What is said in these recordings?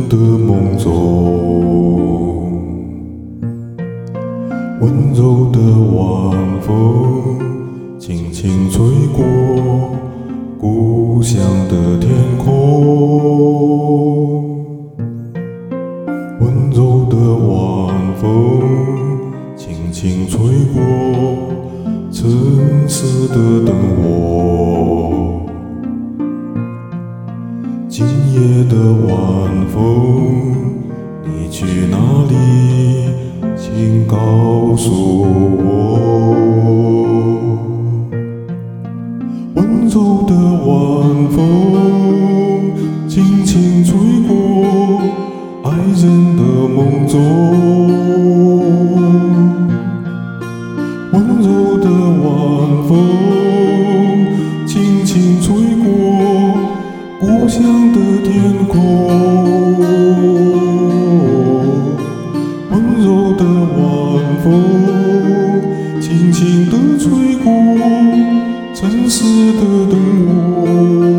的梦中，温柔的晚风轻轻吹过故乡的天空，温柔的晚风轻轻吹过城市的灯火。今夜的晚风，你去哪里？请告诉我。温柔的晚风，轻轻吹过爱人的梦中。温柔的晚风，轻轻吹过故乡的天空。温柔的晚风，轻轻地吹过城市的灯火。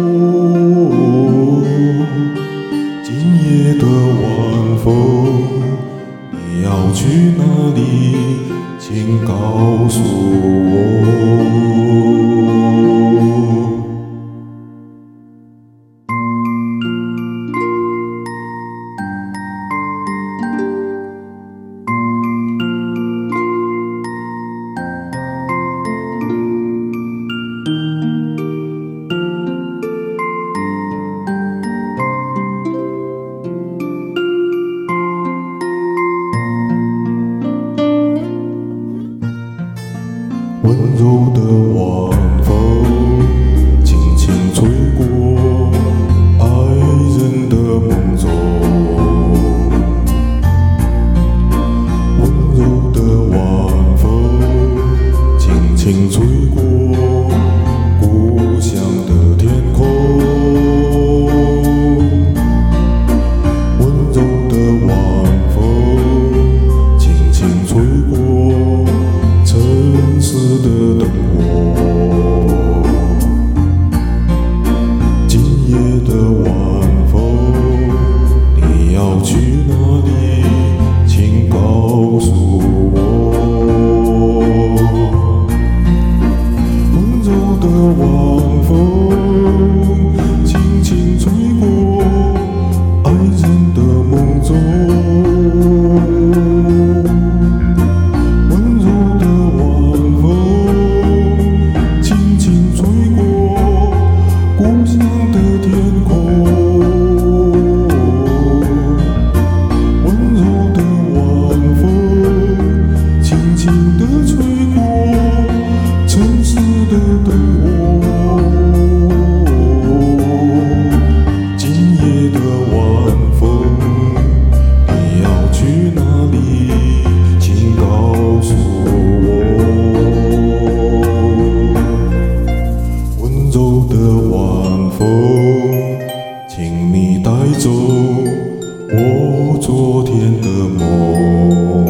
今夜的晚风，你要去哪里？请告诉我。温柔的晚风，轻轻吹过爱人的梦中。温柔的晚风，轻轻吹过故乡的天空。温柔的晚风，轻轻吹过城市的灯火。今夜的晚风，你要去哪里？请告诉我。温柔的晚风，轻轻吹过爱人的梦中。请你带走我昨天的梦。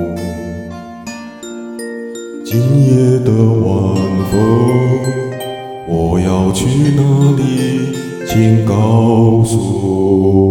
今夜的晚风，我要去哪里？请告诉我。